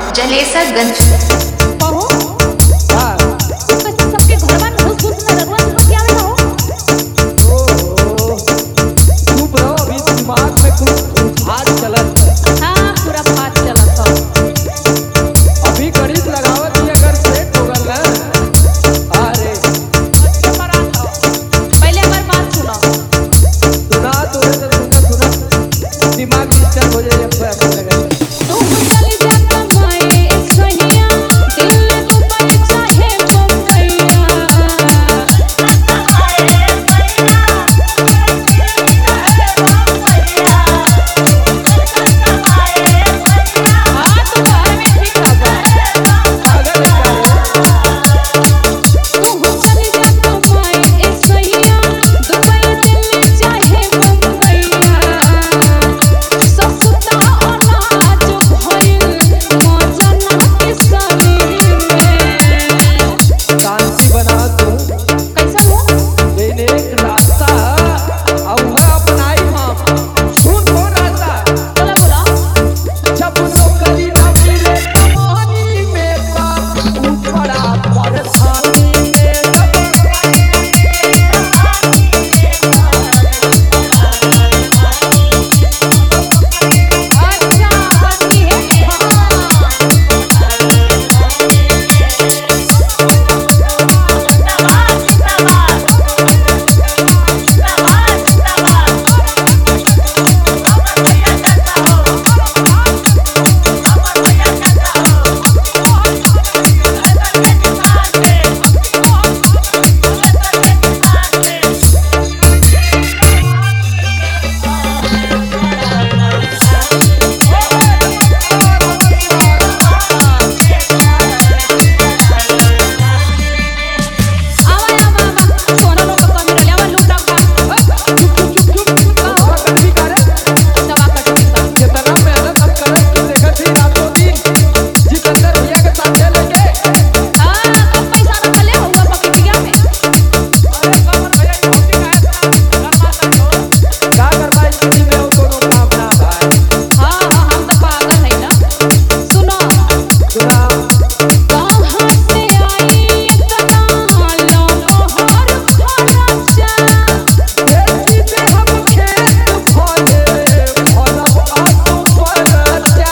जलेसरगंज। सबके घरवा में घुस घुस में रगवा चुका क्या हो? चुप रहो, अभी दिमाग में कुछ हाथ चलत। हाँ पूरा बात चलत हो। अभी करीब लगावत ही अगर सेट हो गल ना। अरे पहले हमारी बात सुनो। सुना तो सुना दिमाग डिस्टर्ब हो जाए जब पे लगा। तू चली जा कमाए सहिया दिल को पर चाहे बम्बैया। हाँ तो बाहर में ठीक था। अगर तू चली जा कमाए सहिया दुबई दिल चाहे बम्बैया। ससुता अनाज भइल मजना के शरीर में। शांति बना तू। कैसा हो? लेने एक रास्ता और वह अपनाई हम। सुन वो रास्ता। बोला बोला। जब नौकरी न मिले कमानी में बाप ऊपरा परेशानी में अच्छा हंसी है। आवा आवा आवा सोना लोग का मेरे लेवा लूट डाका। दवा कटवी करे। दवा कटवी का। जितना मेहनत हम करत की देखत ही रातों दिन जितेंद्र भैया के साथ लेके। हाँ कब पैसा रखले हुआ पकड़िया में। अरे कमर भैया छोटी का है का करवा स्थिति में हो दोनों काम ना भाई। हाँ हाँ हम तो पागल है ना। सुनो सुना कहाँ से आई इतना लमहर खर्चा। खेती पे हम खेत भले भलब आसो परचा।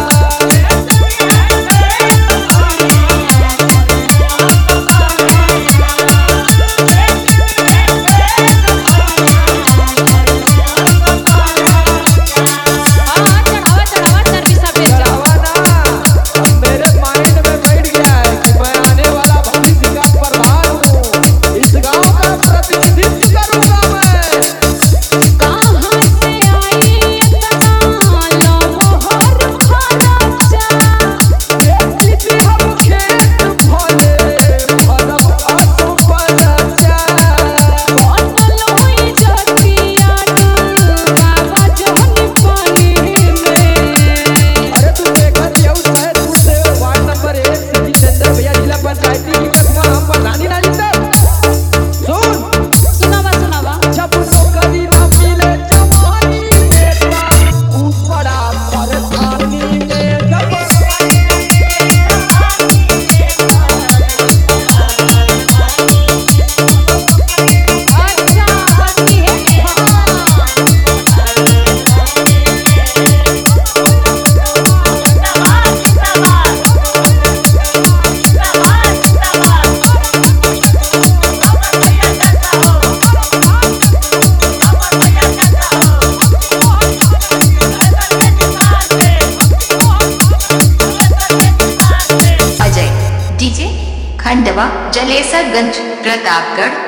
हाँ चढ़ावा चढ़ावा सर्विस बेच। चढ़ावा ना, अब मेरे माइंड में बैठ गया है कि मैं आने वाला भविष्य का प्रधान हूँ। इस गांव का प्रतिनिधित्व करूंगा मैं। कहाँ से आई इतना लमहर खर्चा। खेती पे हम खेत भले भलब आसो परचा। बनलोई जतिया बाबा जहनी पानी में। अरे तू देखत यौ सहजपुर से वार्ड नंबर 1 सिटी चंद्र भैया जिला पंचायती की कसमा हम प्रधानी ना जीते। सुन सुनावा सुनावा। जब नौकरी न मिले जवानी में बाप ऊपरा परेशानी में जब अच्छा हंसी है। अजय डीजे खंडवा जलेसरगंज प्रतापगढ़।